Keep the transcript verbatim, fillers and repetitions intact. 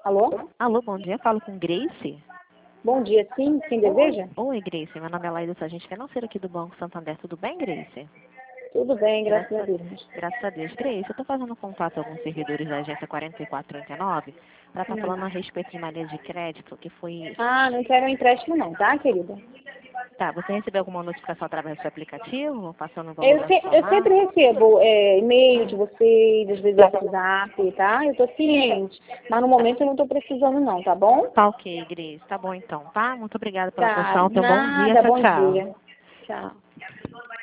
Alô? Alô, bom dia. Falo com Grace. Bom dia, sim. Quem deseja? Oi, Grace. Meu nome é Laísa, sou agente financeira aqui do Banco Santander. Tudo bem, Grace? Tudo bem, graças a Deus. Graças a Deus. Grace, eu estou fazendo contato com alguns servidores da agência quarenta e quatro trinta e nove para estar falando a respeito de uma linha de crédito que foi... Ah, não quero um empréstimo não, tá, querida? Tá, você recebeu alguma notificação através do seu aplicativo, passando o valor Eu, da se- sua eu sempre mala? recebo é, e-mail de vocês, às vezes WhatsApp, tá? Eu tô ciente. Mas no momento eu não tô precisando não, tá bom? Tá ok, Grace. Tá bom então, tá? Muito obrigada pela Tá, atenção. Tenha um bom dia. nada, Tchau, bom tchau. dia. Tchau.